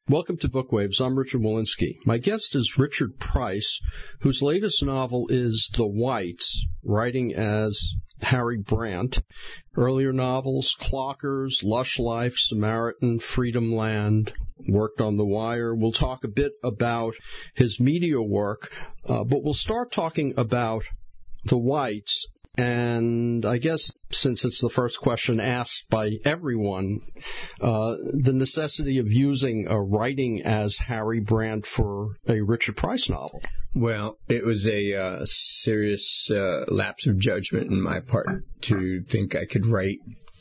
Welcome to Bookwaves. I'm Richard Walensky. My guest is Richard Price, whose latest novel is The Whites, writing as Harry Brandt. Earlier novels, Clockers, Lush Life, Samaritan, Freedom Land, worked on The Wire. We'll talk a bit about his media work, but we'll start talking about The Whites. And I guess since it's the first question asked by everyone, the necessity of using writing as Harry Brandt for a Richard Price novel. Well, it was a serious lapse of judgment on my part to think I could write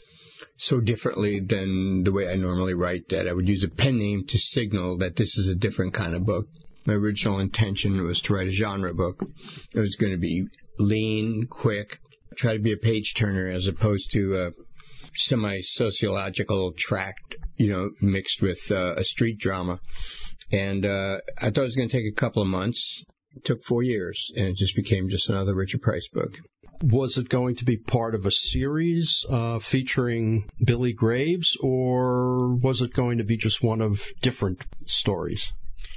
so differently than the way I normally write, that I would use a pen name to signal that this is a different kind of book. My original intention was to write a genre book. It was going to be lean, quick, try to be a page-turner as opposed to a semi-sociological tract, mixed with a street drama. And I thought it was going to take a couple of months. It took 4 years, and it just became just another Richard Price book. Was it going to be part of a series featuring Billy Graves, or was it going to be just one of different stories?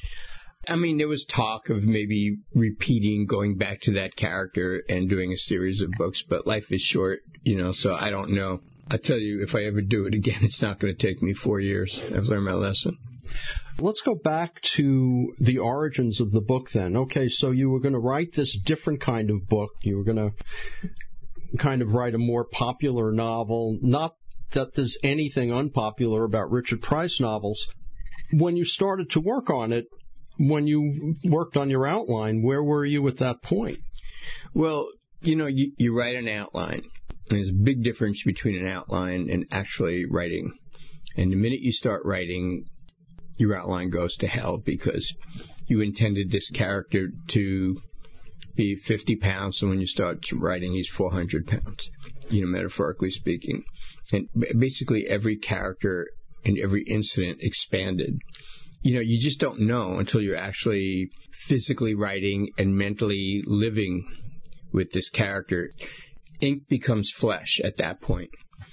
I mean, there was talk of maybe repeating, going back to that character and doing a series of books, but life is short, so I don't know. I tell you, if I ever do it again, it's not going to take me 4 years. I've learned my lesson. Let's go back to the origins of the book then. Okay, so you were going to write this different kind of book. You were going to kind of write a more popular novel. Not that there's anything unpopular about Richard Price novels. When you started to work on it, when you worked on your outline, where were you at that point? Well, you write an outline. There's a big difference between an outline and actually writing. And the minute you start writing, your outline goes to hell because you intended this character to be 50 pounds, and when you start writing, he's 400 pounds, metaphorically speaking. And basically every character and every incident expanded. You just don't know until you're actually physically writing and mentally living with this character. Ink becomes flesh at that point,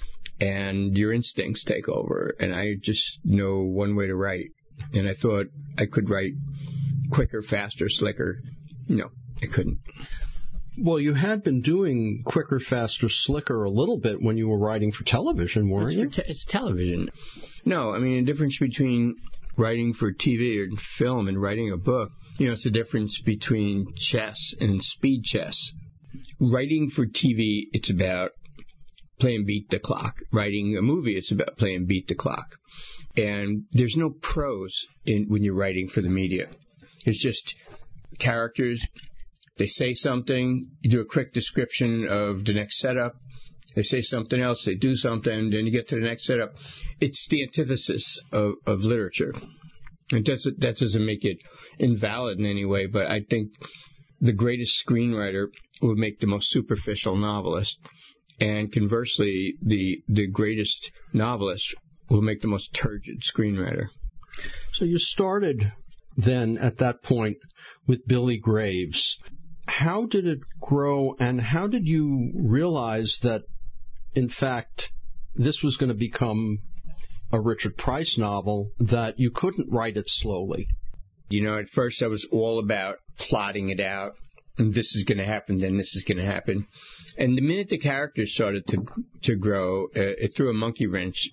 and your instincts take over. And I just know one way to write, and I thought I could write quicker, faster, slicker. No, I couldn't. Well, you had been doing quicker, faster, slicker a little bit when you were writing for television, weren't you? It's television. No, I mean, the difference between writing for TV or film and writing a book, it's the difference between chess and speed chess. Writing for TV, it's about playing beat the clock. Writing a movie, it's about playing beat the clock. And there's no prose when you're writing for the media. It's just characters. They say something, you do a quick description of the next setup. They say something else, they do something, then you get to the next setup. It's the antithesis of literature. And that doesn't make it invalid in any way, but I think the greatest screenwriter will make the most superficial novelist. And conversely, the greatest novelist will make the most turgid screenwriter. So you started then at that point with Billy Graves. How did it grow, and how did you realize that, in fact, this was going to become a Richard Price novel, that you couldn't write it slowly? At first I was all about plotting it out, and this is going to happen, then this is going to happen. And the minute the characters started to grow, it threw a monkey wrench,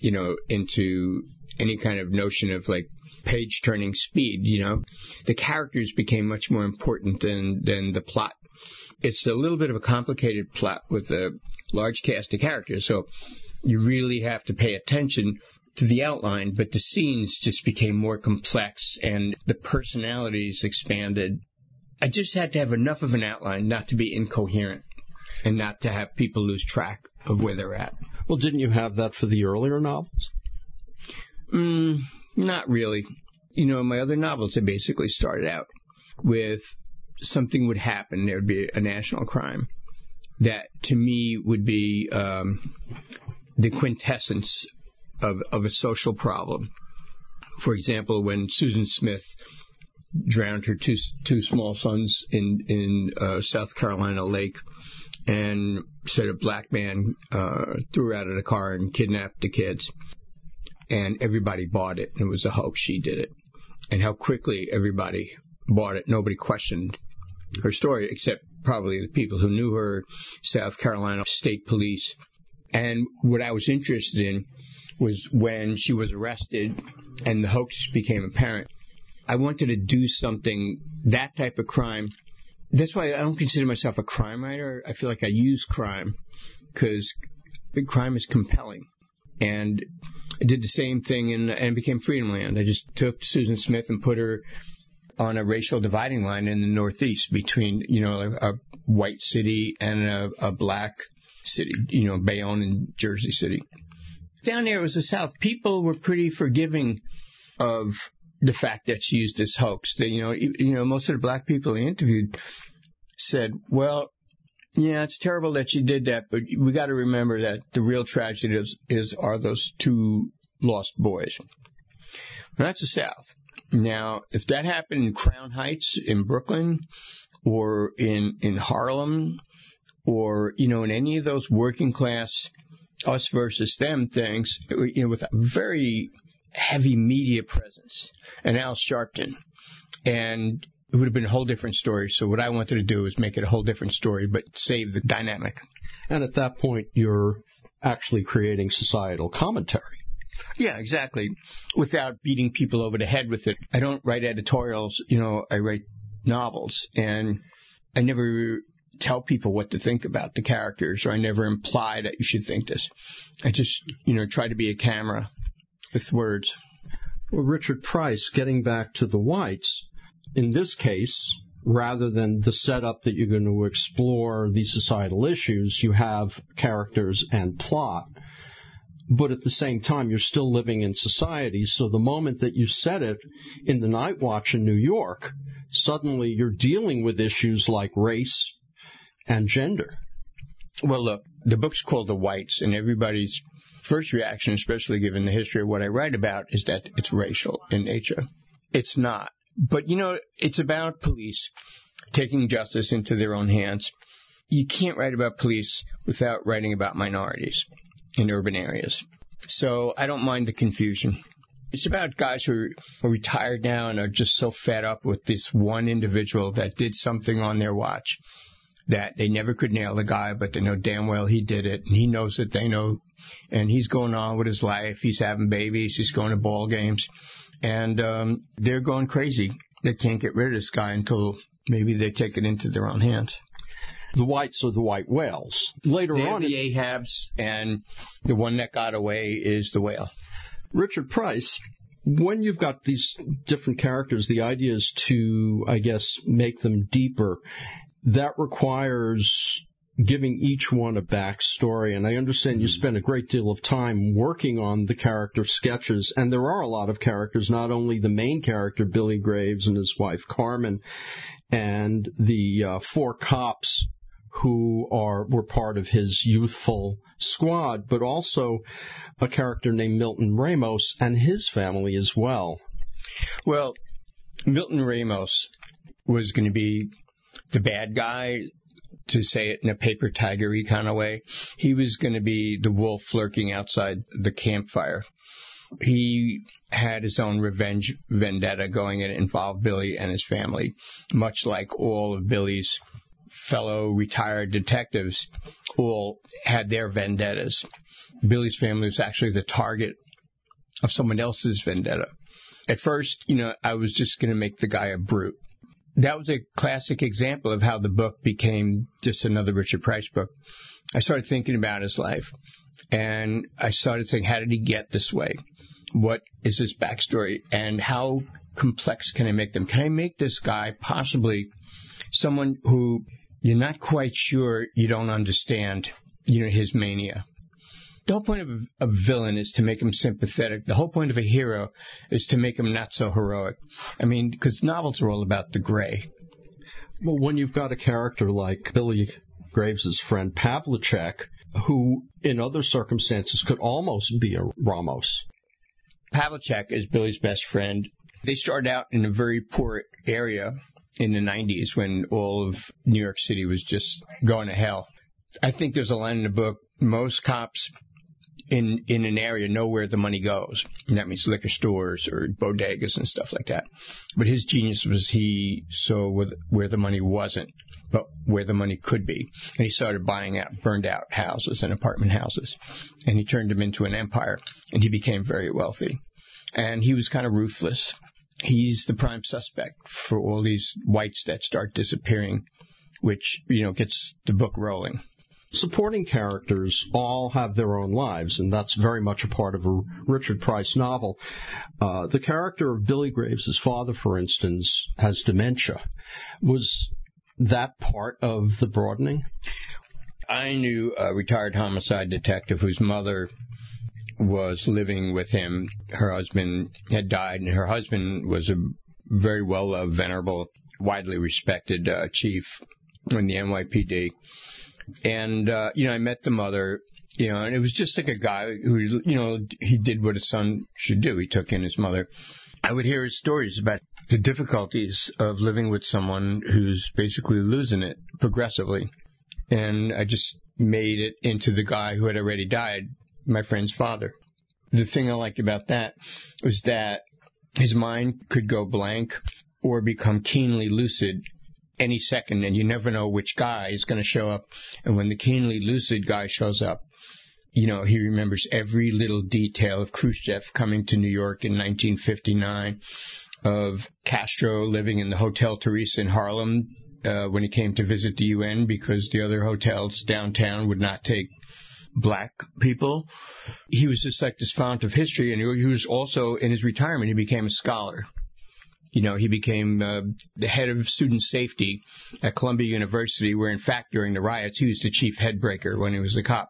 into any kind of notion of like page-turning speed, The characters became much more important than the plot. It's a little bit of a complicated plot with a large cast of characters, so you really have to pay attention to the outline, but the scenes just became more complex and the personalities expanded. I just had to have enough of an outline not to be incoherent and not to have people lose track of where they're at. Well, didn't you have that for the earlier novels? Not really. My other novels, I basically started out with something would happen. There would be a national crime that, to me, would be the quintessence of a social problem. For example, when Susan Smith drowned her two small sons in South Carolina lake, and said a black man threw her out of the car and kidnapped the kids. and everybody bought it. It was a hoax. She did it. And how quickly everybody bought it. Nobody questioned her story, except probably the people who knew her, South Carolina State Police. And what I was interested in was when she was arrested and the hoax became apparent. I wanted to do something, that type of crime. That's why I don't consider myself a crime writer. I feel like I use crime because big crime is compelling. And I did the same thing and it became Freedom Land. I just took Susan Smith and put her on a racial dividing line in the Northeast between, a white city and a black city, Bayonne and Jersey City. Down there was the South. People were pretty forgiving of the fact that she used this hoax. That, most of the black people I interviewed said, well, yeah, it's terrible that she did that, but we got to remember that the real tragedy are those two lost boys. Well, that's the South. Now, if that happened in Crown Heights in Brooklyn or in Harlem or, in any of those working class us versus them things, with a very heavy media presence and Al Sharpton, and it would have been a whole different story. So what I wanted to do was make it a whole different story, but save the dynamic. And at that point, you're actually creating societal commentary. Yeah, exactly. Without beating people over the head with it. I don't write editorials, I write novels, and I never tell people what to think about the characters, or I never imply that you should think this. I just, try to be a camera with words. Well, Richard Price, getting back to the whites, in this case, rather than the setup that you're going to explore these societal issues, you have characters and plot. But at the same time, you're still living in society, so the moment that you set it in the Night Watch in New York, suddenly you're dealing with issues like race and gender. Well, look, the book's called The Whites, and everybody's first reaction, especially given the history of what I write about, is that it's racial in nature. It's not. But, it's about police taking justice into their own hands. You can't write about police without writing about minorities in urban areas. So I don't mind the confusion. It's about guys who are retired now and are just so fed up with this one individual that did something on their watch that they never could nail the guy, but they know damn well he did it, and he knows that they know, and he's going on with his life. He's having babies. He's going to ball games. And they're going crazy. They can't get rid of this guy until maybe they take it into their own hands. The whites are the white whales. Later They're on, the Ahabs, and the one that got away is the whale. Richard Price, when you've got these different characters, the idea is to, I guess, make them deeper. That requires giving each one a backstory, and I understand you spend a great deal of time working on the character sketches, and there are a lot of characters, not only the main character, Billy Graves, and his wife, Carmen, and the 4 cops who were part of his youthful squad, but also a character named Milton Ramos and his family as well. Well, Milton Ramos was going to be the bad guy, to say it in a paper tiger-y kind of way. He was going to be the wolf lurking outside the campfire. He had his own revenge vendetta going, and it involved Billy and his family, much like all of Billy's fellow retired detectives all had their vendettas. Billy's family was actually the target of someone else's vendetta. At first, I was just going to make the guy a brute. That was a classic example of how the book became just another Richard Price book. I started thinking about his life, and I started saying, how did he get this way? What is his backstory, and how complex can I make them? Can I make this guy possibly someone who you're not quite sure you don't understand, his mania? The whole point of a villain is to make him sympathetic. The whole point of a hero is to make him not so heroic. I mean, because novels are all about the gray. Well, when you've got a character like Billy Graves' friend Pavlicek, who in other circumstances could almost be a Ramos. Pavlicek is Billy's best friend. They started out in a very poor area in the 90s when all of New York City was just going to hell. I think there's a line in the book, most cops in an area know where the money goes. And that means liquor stores or bodegas and stuff like that. But his genius was he saw where the money wasn't, but where the money could be. And he started buying out burned out houses and apartment houses. And he turned them into an empire. And he became very wealthy. And he was kind of ruthless. He's the prime suspect for all these whites that start disappearing, which, gets the book rolling. Supporting characters all have their own lives, and that's very much a part of a Richard Price novel. The character of Billy Graves, his father, for instance, has dementia. Was that part of the broadening? I knew a retired homicide detective whose mother was living with him. Her husband had died, and her husband was a very well-loved, venerable, widely respected chief in the NYPD. And, I met the mother, and it was just like a guy who, he did what a son should do. He took in his mother. I would hear his stories about the difficulties of living with someone who's basically losing it progressively. And I just made it into the guy who had already died, my friend's father. The thing I liked about that was that his mind could go blank or become keenly lucid any second, and you never know which guy is going to show up. And when the keenly lucid guy shows up, he remembers every little detail of Khrushchev coming to New York in 1959, of Castro living in the Hotel Teresa in Harlem when he came to visit the UN because the other hotels downtown would not take black people. He was just like this fount of history, and he was also, in his retirement, he became a scholar. He became the head of student safety at Columbia University, where, in fact, during the riots, he was the chief headbreaker when he was the cop.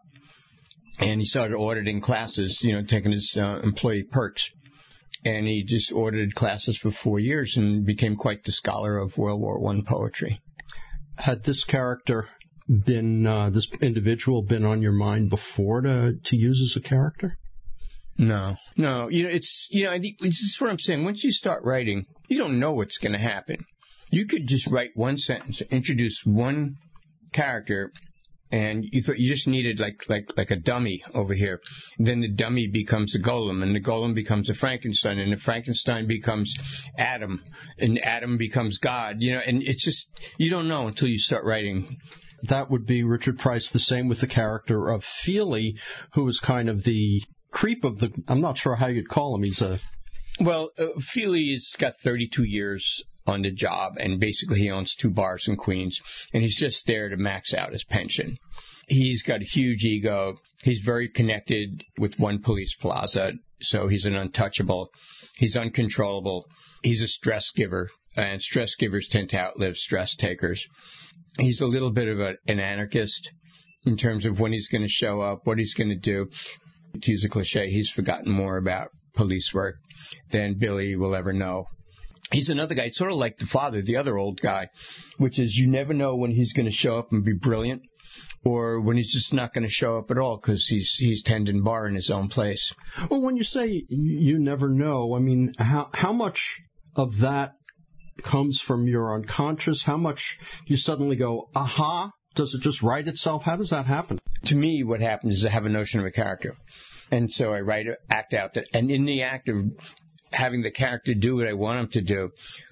And he started auditing classes, taking his employee perks. And he just audited classes for 4 years and became quite the scholar of World War I poetry. Had this character been, this individual been on your mind before to use as a character? No. It's just what I'm saying. Once you start writing, you don't know what's going to happen. You could just write one sentence, introduce one character, and you thought you just needed like a dummy over here. And then the dummy becomes a golem, and the golem becomes a Frankenstein, and the Frankenstein becomes Adam, and Adam becomes God. And it's just, you don't know until you start writing. That would be Richard Price, the same with the character of Feely, who was kind of the creep of the, I'm not sure how you'd call him. He's a... Well, Feely's got 32 years on the job, and basically he owns 2 bars in Queens, and he's just there to max out his pension. He's got a huge ego. He's very connected with One Police Plaza, so he's an untouchable. He's uncontrollable. He's a stress giver, and stress givers tend to outlive stress takers. He's a little bit of an anarchist in terms of when he's going to show up, what he's going to do. To use a cliche, he's forgotten more about police work than Billy will ever know. He's another guy, sort of like the father, the other old guy, which is you never know when he's going to show up and be brilliant or when he's just not going to show up at all because he's tending bar in his own place. Well, when you say you never know, I mean, how much of that comes from your unconscious? How much you suddenly go, aha? Does it just write itself? How does that happen? To me, what happens is I have a notion of a character. And so I act out that. And in the act of having the character do what I want him to do,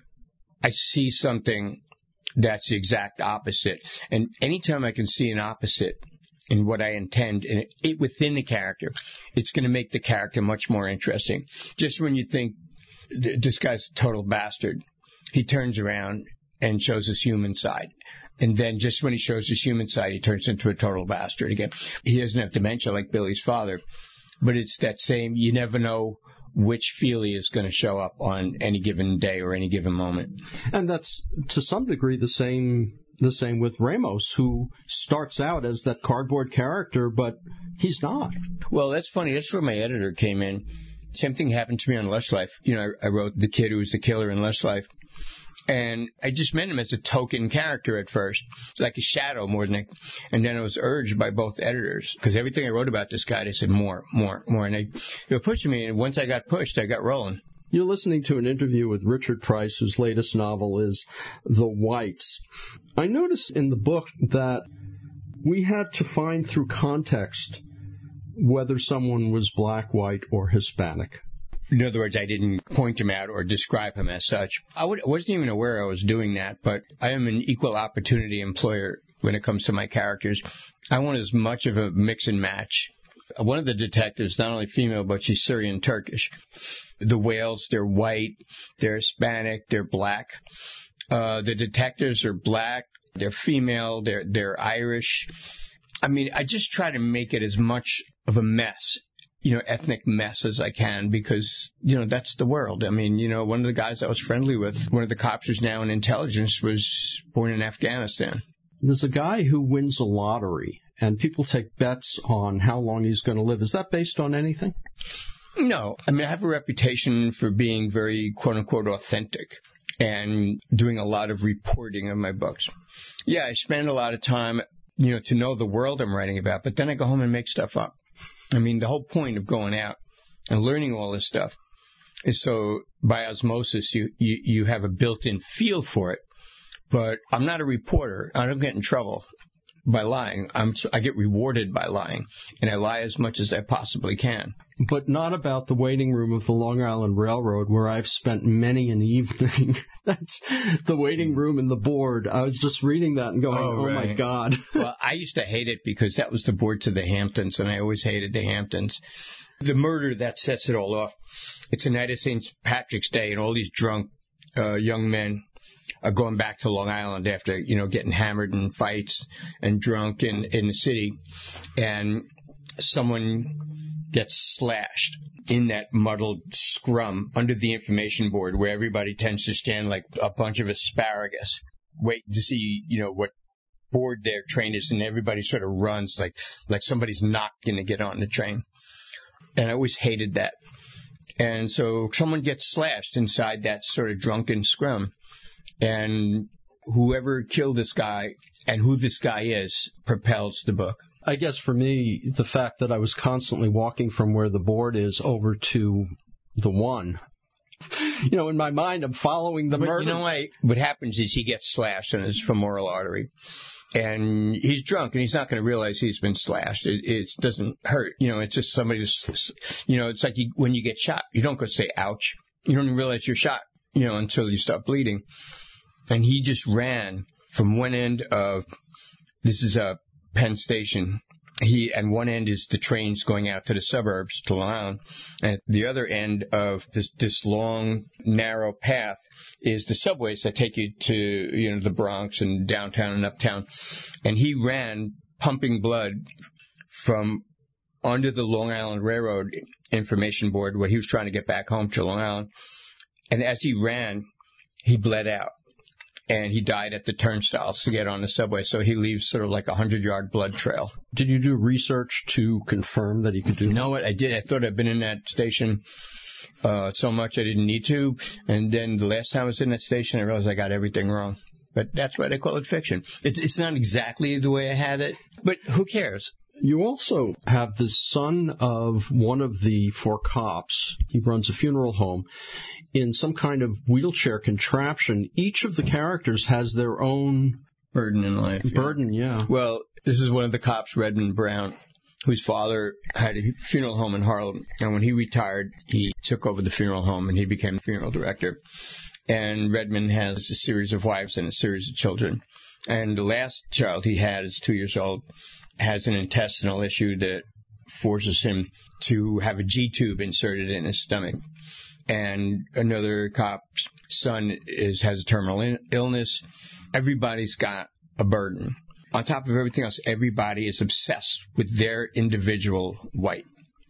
I see something that's the exact opposite. And anytime I can see an opposite in what I intend within the character, it's going to make the character much more interesting. Just when you think this guy's a total bastard, he turns around and shows his human side. And then just when he shows his human side, he turns into a total bastard again. He doesn't have dementia like Billy's father, but it's that same, you never know which Feely is going to show up on any given day or any given moment. And that's, to some degree, the same with Ramos, who starts out as that cardboard character, but he's not. Well, that's funny. That's where my editor came in. Same thing happened to me on Lush Life. I wrote the kid who was the killer in Lush Life. And I just meant him as a token character at first, like a shadow more than and then I was urged by both editors, because everything I wrote about this guy, they said more. And they were pushing me, and once I got pushed, I got rolling. You're listening to an interview with Richard Price, whose latest novel is The Whites. I noticed in the book that we had to find through context whether someone was black, white, or Hispanic. In other words, I didn't point him out or describe him as such. I wasn't even aware I was doing that, but I am an equal opportunity employer when it comes to my characters. I want as much of a mix and match. One of the detectives, not only female, but she's Syrian Turkish. The Wales, they're white, they're Hispanic, they're black. The detectives are black, they're female, they're Irish. I mean, I just try to make it as much of a mess, ethnic mess as I can, because, that's the world. I mean, one of the guys I was friendly with, one of the cops who's now in intelligence, was born in Afghanistan. There's a guy who wins a lottery, and people take bets on how long he's going to live. Is that based on anything? No. I mean, I have a reputation for being very, quote-unquote, authentic and doing a lot of reporting of my books. Yeah, I spend a lot of time, to know the world I'm writing about, but then I go home and make stuff up. I mean, the whole point of going out and learning all this stuff is so by osmosis you have a built-in feel for it. But I'm not a reporter. I don't get in trouble by lying. I get rewarded by lying, and I lie as much as I possibly can. But not about the waiting room of the Long Island Railroad, where I've spent many an evening. That's the waiting room and the board. I was just reading that and going, oh right. My God. Well, I used to hate it because that was the board to the Hamptons, and I always hated the Hamptons. The murder that sets it all off. It's a night of St. Patrick's Day, and all these drunk young men are going back to Long Island after, getting hammered in fights and drunk in the city. And someone gets slashed in that muddled scrum under the information board where everybody tends to stand like a bunch of asparagus, waiting to see, what board their train is, and everybody sort of runs like somebody's not going to get on the train. And I always hated that. And so someone gets slashed inside that sort of drunken scrum. And whoever killed this guy and who this guy is propels the book. I guess for me, the fact that I was constantly walking from where the board is over to the one. In my mind, I'm following the murder. What happens is he gets slashed in his femoral artery. And he's drunk, and he's not going to realize he's been slashed. It doesn't hurt. It's just somebody's, it's like when you get shot. You don't go say, ouch. You don't even realize you're shot, until you stop bleeding. And he just ran from one end of, this is a Penn Station, and one end is the trains going out to the suburbs, to Long Island, and at the other end of this long, narrow path is the subways that take you to, the Bronx and downtown and uptown. And he ran, pumping blood from under the Long Island Railroad information board where he was trying to get back home to Long Island. And as he ran, he bled out. And he died at the turnstiles to get on the subway, so he leaves sort of like a 100-yard blood trail. Did you do research to confirm that he could do that? You know what? I did. I thought I'd been in that station so much I didn't need to. And then the last time I was in that station, I realized I got everything wrong. But that's why they call it fiction. It's not exactly the way I had it, but who cares? You also have the son of one of the four cops. He runs a funeral home in some kind of wheelchair contraption. Each of the characters has their own burden in life. Burden, yeah. Well, this is one of the cops, Redmond Brown, whose father had a funeral home in Harlem. And when he retired, he took over the funeral home and he became the funeral director. And Redmond has a series of wives and a series of children. And the last child he had is 2 years old, has an intestinal issue that forces him to have a G-tube inserted in his stomach. And another cop's son has a terminal illness. Everybody's got a burden. On top of everything else, everybody is obsessed with their individual white.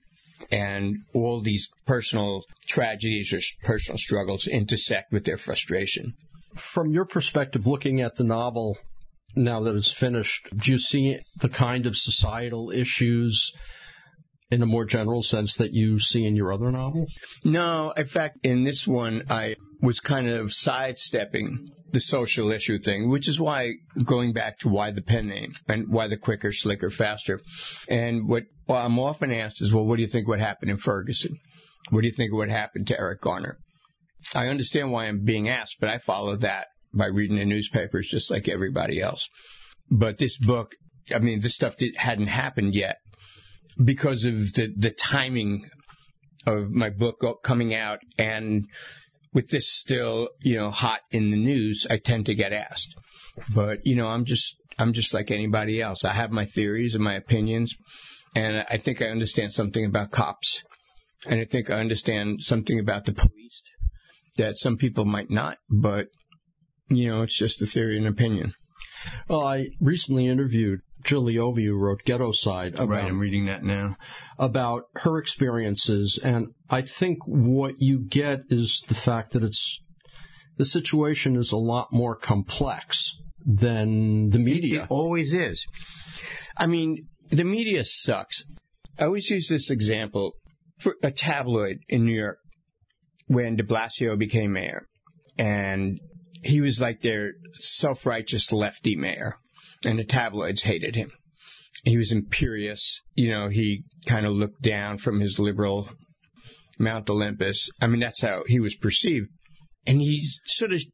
And all these personal tragedies or personal struggles intersect with their frustration. From your perspective, looking at the novel now that it's finished, do you see the kind of societal issues in a more general sense that you see in your other novels? No. In fact, in this one, I was kind of sidestepping the social issue thing, which is why, going back to why the pen name and why the quicker, slicker, faster. And what I'm often asked is, well, what do you think would happen in Ferguson? What do you think would happen to Eric Garner? I understand why I'm being asked, but I follow that by reading the newspapers just like everybody else. But this book, I mean, this stuff hadn't happened yet. because of the timing of my book coming out, and with this still, hot in the news, I tend to get asked. But, I'm just like anybody else. I have my theories and my opinions, and I think I understand something about cops, and I think I understand something about the police that some people might not, but, it's just a theory and opinion. Well, I recently interviewed Jill Leovy, who wrote Ghetto Side. Right, I'm reading that now. About her experiences, and I think what you get is the fact that the situation is a lot more complex than the media. It always is. I mean, the media sucks. I always use this example for a tabloid in New York when de Blasio became mayor, and he was like their self-righteous lefty mayor, and the tabloids hated him. He was imperious. He kind of looked down from his liberal Mount Olympus. I mean, that's how he was perceived. And he's sort of,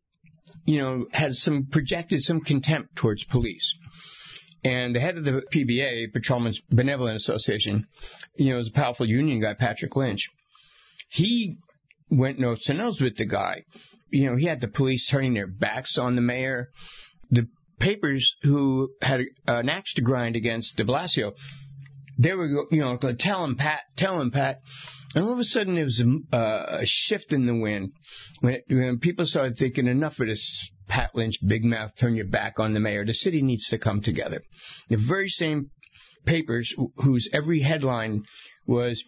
has projected some contempt towards police. And the head of the PBA, Patrolmen's Benevolent Association, is a powerful union guy, Patrick Lynch. He went nose to nose with the guy. He had the police turning their backs on the mayor. The papers who had an axe to grind against de Blasio, they were, going to tell him, Pat. And all of a sudden, there was a shift in the wind when people started thinking, enough of this Pat Lynch, big mouth, turn your back on the mayor. The city needs to come together. The very same papers whose every headline was,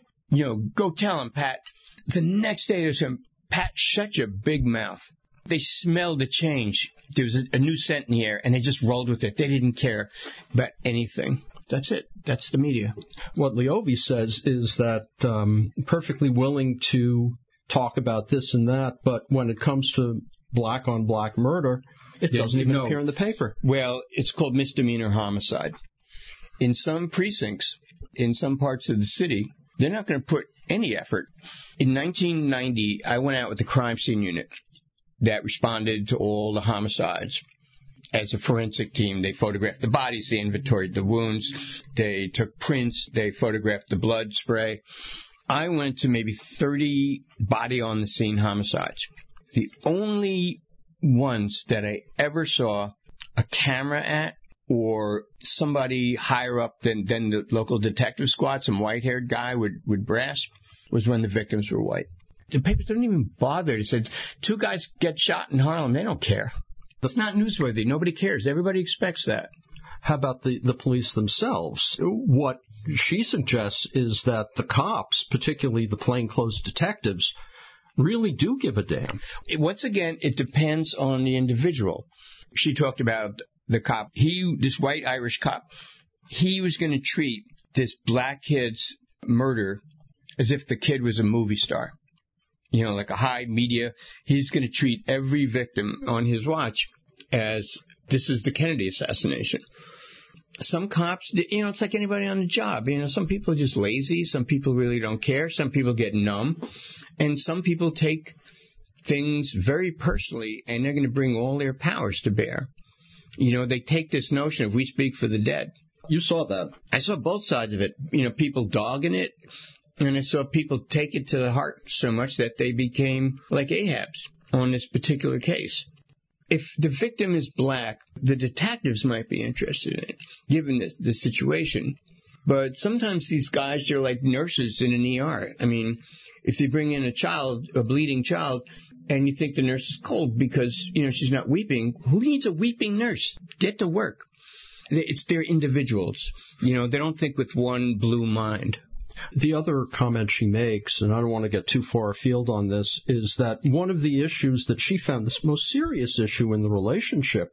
go tell him, Pat. The next day, there's him, Pat, shut your big mouth. They smelled the change. There was a new scent in the air, and they just rolled with it. They didn't care about anything. That's it. That's the media. What Leovy says is that perfectly willing to talk about this and that, but when it comes to black-on-black murder, it doesn't even appear in the paper. Well, it's called misdemeanor homicide. In some precincts, in some parts of the city, they're not going to put any effort. In 1990, I went out with the crime scene unit that responded to all the homicides. As a forensic team, they photographed the bodies, they inventoried the wounds, they took prints, they photographed the blood spray. I went to maybe 30 body-on-the-scene homicides. The only ones that I ever saw a camera at, or somebody higher up than the local detective squad, some white-haired guy with brass, was when the victims were white. The papers don't even bother. They said, 2 guys get shot in Harlem. They don't care. It's not newsworthy. Nobody cares. Everybody expects that. How about the police themselves? What she suggests is that the cops, particularly the plainclothes detectives, really do give a damn. Once again, it depends on the individual. She talked about the cop. This white Irish cop, he was going to treat this black kid's murder as if the kid was a movie star. Like a high media. He's going to treat every victim on his watch as this is the Kennedy assassination. Some cops, it's like anybody on the job. Some people are just lazy. Some people really don't care. Some people get numb. And some people take things very personally, and they're going to bring all their powers to bear. They take this notion of we speak for the dead. You saw that. I saw both sides of it. People dogging it. And I saw people take it to the heart so much that they became like Ahabs on this particular case. If the victim is black, the detectives might be interested in it, given the situation. But sometimes these guys, they're like nurses in an ER. I mean, if you bring in a bleeding child, and you think the nurse is cold because, she's not weeping, who needs a weeping nurse? Get to work. They're individuals. They don't think with one blue mind. The other comment she makes, and I don't want to get too far afield on this, is that one of the issues that she found, this most serious issue in the relationship,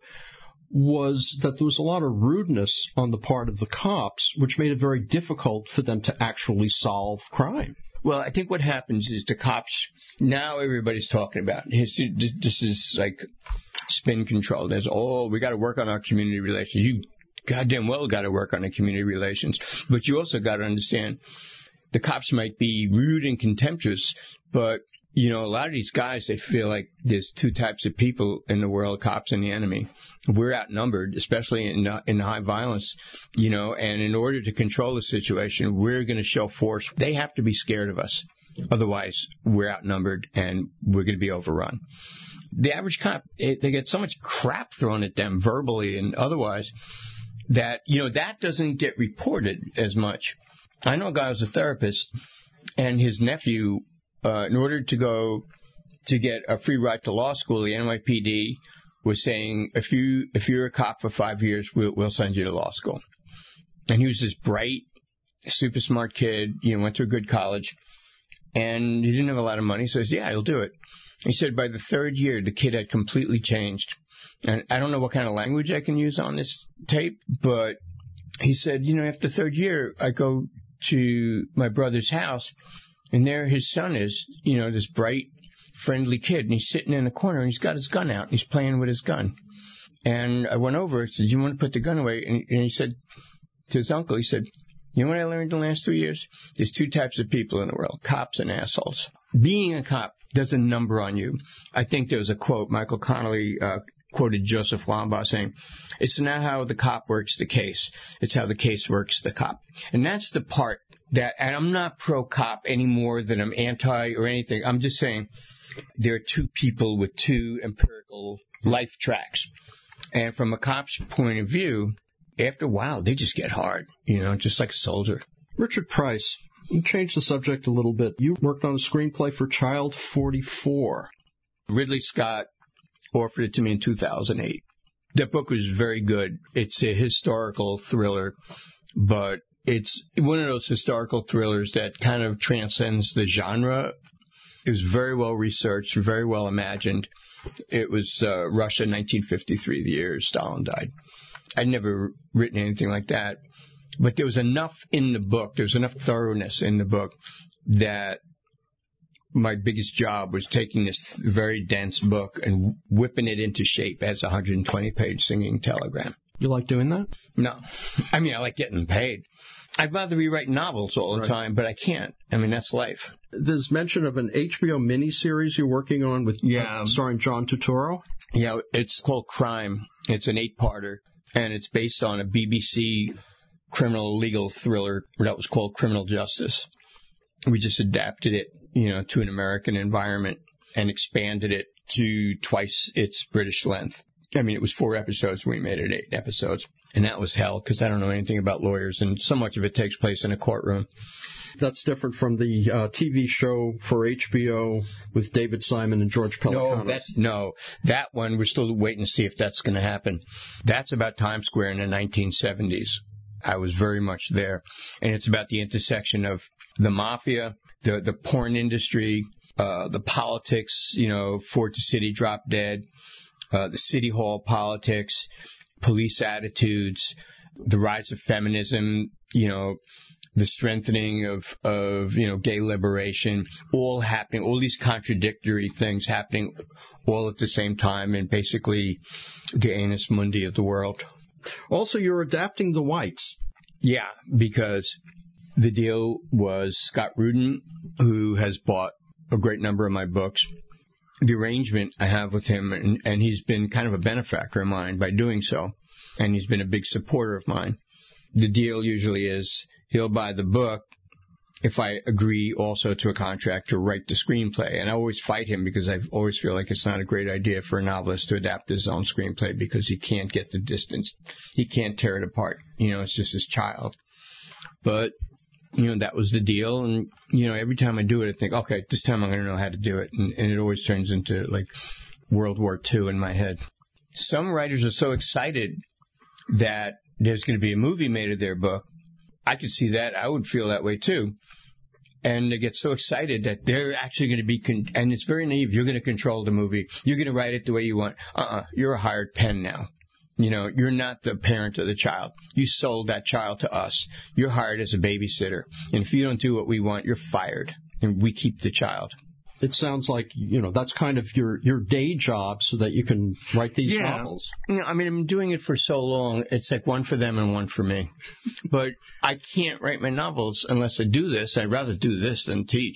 was that there was a lot of rudeness on the part of the cops, which made it very difficult for them to actually solve crime. Well, I think what happens is the cops, now everybody's talking about it. This is like spin control. There's, we got to work on our community relations. You goddamn well got to work on the community relations. But you also got to understand the cops might be rude and contemptuous, but, You know, a lot of these guys, they feel like there's two types of people in the world, cops and the enemy. We're outnumbered, especially in high violence, you know, and in order to control the situation, we're going to show force. They have to be scared of us. Otherwise, we're outnumbered and we're going to be overrun. The average cop, they get so much crap thrown at them verbally and otherwise that, you know, that doesn't get reported as much. I know a guy who's a therapist, and his nephew, in order to go to get a free ride to law school, the NYPD was saying, if you're a cop for 5 years, we'll send you to law school. And he was this bright, super smart kid, you know, went to a good college, and he didn't have a lot of money, so he said, yeah, he'll do it. He said by the third year, the kid had completely changed. And I don't know what kind of language I can use on this tape, but he said, you know, after the third year, I go to my brother's house, and there his son is, you know, this bright, friendly kid, and he's sitting in the corner, and he's got his gun out, and he's playing with his gun. And I went over and said, you want to put the gun away? And he said to his uncle, he said, you know what I learned in the last 3 years? There's two types of people in the world, cops and assholes. Being a cop does a number on you. I think there was a quote, Michael Connolly quoted Joseph Wambaugh saying, it's not how the cop works the case, it's how the case works the cop. And that's the part that, and I'm not pro-cop any more than I'm anti or anything. I'm just saying there are two people with two empirical life tracks. And from a cop's point of view, after a while, they just get hard, you know, just like a soldier. Richard Price, you changed the subject a little bit. You worked on a screenplay for Child 44. Ridley Scott offered it to me in 2008. That book was very good. It's a historical thriller, but it's one of those historical thrillers that kind of transcends the genre. It was very well researched, very well imagined. It was Russia, 1953, the year Stalin died. I'd never written anything like that. But there was enough in the book, there was enough thoroughness in the book that my biggest job was taking this very dense book and whipping it into shape as a 120-page singing telegram. You like doing that? No. I mean, I like getting paid. I'd rather be writing novels all the time, but I can't. I mean, that's life. There's mention of an HBO miniseries you're working on with starring John Turturro. Yeah, it's called Crime. It's an 8-parter, and it's based on a BBC criminal legal thriller that was called Criminal Justice. We just adapted it, you know, to an American environment and expanded it to twice its British length. I mean, it was 4 episodes. We made it 8 episodes. And that was hell because I don't know anything about lawyers, and so much of it takes place in a courtroom. That's different from the TV show for HBO with David Simon and George Pelecanos. No, that one, we're still waiting to see if that's going to happen. That's about Times Square in the 1970s. I was very much there. And it's about the intersection of the mafia, the porn industry, the politics, you know, Ford to City Drop Dead, the City Hall politics, police attitudes, the rise of feminism, you know, the strengthening of you know, gay liberation, all happening, all these contradictory things happening all at the same time, and basically the annus mundi of the world. Also, you're adapting The Whites. Yeah, because the deal was Scott Rudin, who has bought a great number of my books. The arrangement I have with him, and he's been kind of a benefactor of mine by doing so, and he's been a big supporter of mine. The deal usually is he'll buy the book if I agree also to a contract to write the screenplay. And I always fight him because I always feel like it's not a great idea for a novelist to adapt his own screenplay because he can't get the distance. He can't tear it apart. You know, it's just his child. But, you know, that was the deal. And, you know, every time I do it, I think, okay, this time I'm going to know how to do it. And it always turns into, like, World War II in my head. Some writers are so excited that there's going to be a movie made of their book. I could see that. I would feel that way, too. And they get so excited that they're actually going to be, and it's very naive, you're going to control the movie. You're going to write it the way you want. You're a hired pen now. You know, you're not the parent of the child. You sold that child to us. You're hired as a babysitter. And if you don't do what we want, you're fired. And we keep the child. It sounds like, you know, that's kind of your day job so that you can write these novels. You know, I mean, I'm doing it for so long, it's like one for them and one for me. But I can't write my novels unless I do this. I'd rather do this than teach.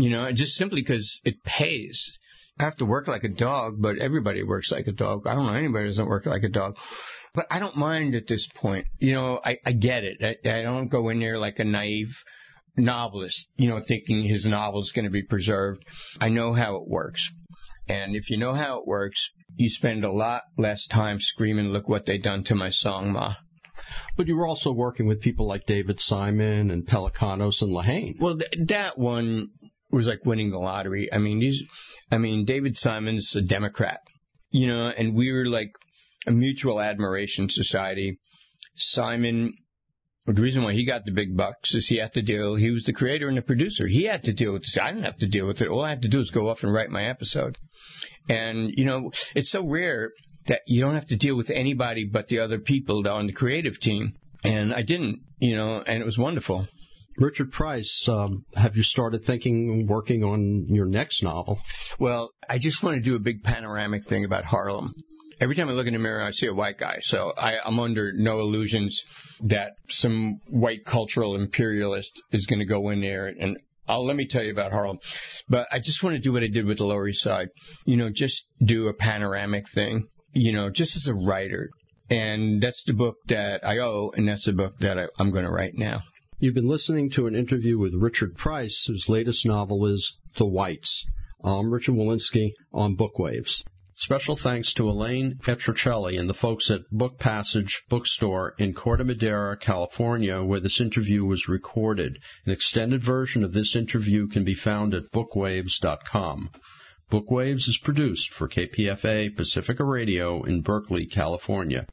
just simply because it pays. I have to work like a dog, but everybody works like a dog. I don't know anybody who doesn't work like a dog. But I don't mind at this point. I get it. I don't go in there like a naive novelist, thinking his novel is going to be preserved. I know how it works. And if you know how it works, you spend a lot less time screaming, look what they done to my song, Ma. But you were also working with people like David Simon and Pelecanos and Lehane. Well, that one was like winning the lottery. David Simon's a Democrat, and we were like a mutual admiration society. Simon, the reason why he got the big bucks is he was the creator and the producer. He had to deal with this. I didn't have to deal with it. All I had to do was go off and write my episode. And, it's so rare that you don't have to deal with anybody but the other people on the creative team. And I didn't, and it was wonderful. Richard Price, have you started working on your next novel? Well, I just want to do a big panoramic thing about Harlem. Every time I look in the mirror, I see a white guy. So I'm under no illusions that some white cultural imperialist is going to go in there. And let me tell you about Harlem. But I just want to do what I did with the Lower East Side. Just do a panoramic thing, just as a writer. And that's the book that I owe, and that's the book that I'm going to write now. You've been listening to an interview with Richard Price, whose latest novel is The Whites. I'm Richard Walensky on Bookwaves. Special thanks to Elaine Petrocelli and the folks at Book Passage Bookstore in Corte Madera, California, where this interview was recorded. An extended version of this interview can be found at bookwaves.com. Bookwaves is produced for KPFA Pacifica Radio in Berkeley, California.